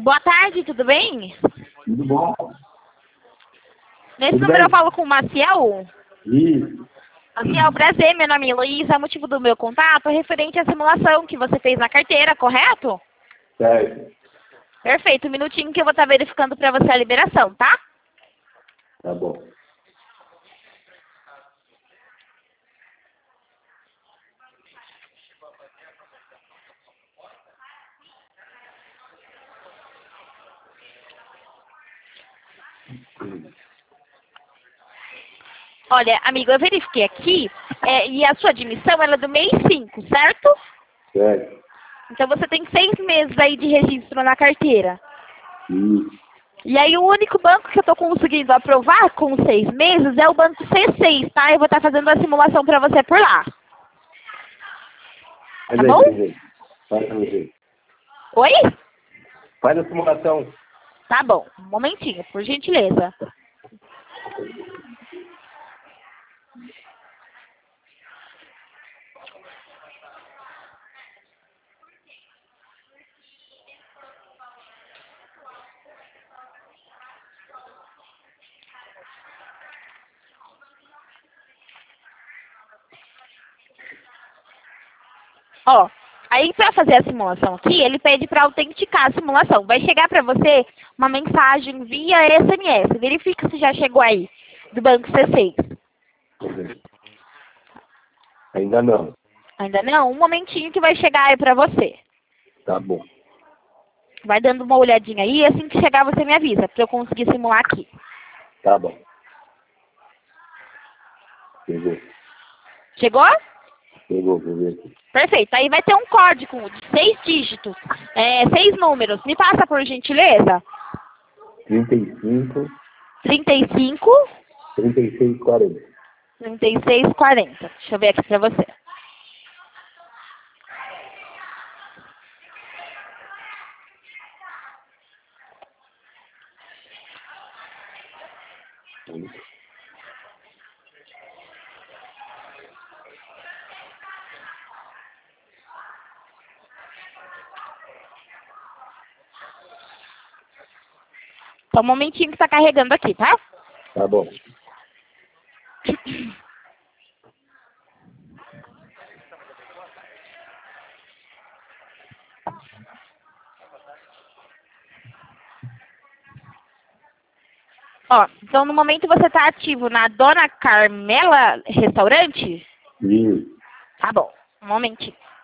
Boa tarde, tudo bem? Tudo bom? Nesse Tudo número bem? eu falo com o Maciel. Isso. Maciel, prazer, meu nome é Heloísa. O motivo do meu contato é referente à simulação que você fez na carteira, correto? Certo. Perfeito, um minutinho que eu vou estar verificando para você a liberação, tá? Tá bom. Olha, amigo, eu verifiquei aqui e a sua admissão ela é do mês 5, certo? Certo. Então você tem 6 meses aí de registro na carteira. Isso. E aí o único banco que eu estou conseguindo aprovar com 6 meses é o banco C6, tá? Eu vou estar fazendo a simulação para você por lá. Faz Tá aí bom? pra gente. Faz pra gente. Oi? Faz a simulação. Tá bom, um momentinho, por gentileza. Ó, aí para fazer a simulação aqui, ele pede para autenticar a simulação. Vai chegar para você uma mensagem via SMS. Verifica se já chegou aí, do banco C6. Ainda não. Ainda não? Um momentinho que vai chegar aí para você. Tá bom. Vai dando uma olhadinha aí, assim que chegar você me avisa, para eu conseguir simular aqui. Tá bom. Pegou. Chegou? Pegou, vou ver aqui. Perfeito. Aí vai ter um código de 6 dígitos, 6 números. Me passa, por gentileza. 35, 35, 36, 40. 36, 40. Deixa eu ver aqui pra você. Só um momentinho que tá carregando aqui, tá? Tá bom. Ó, então no momento você tá ativo na Dona Carmela Restaurante? Isso. Tá bom, um momentinho.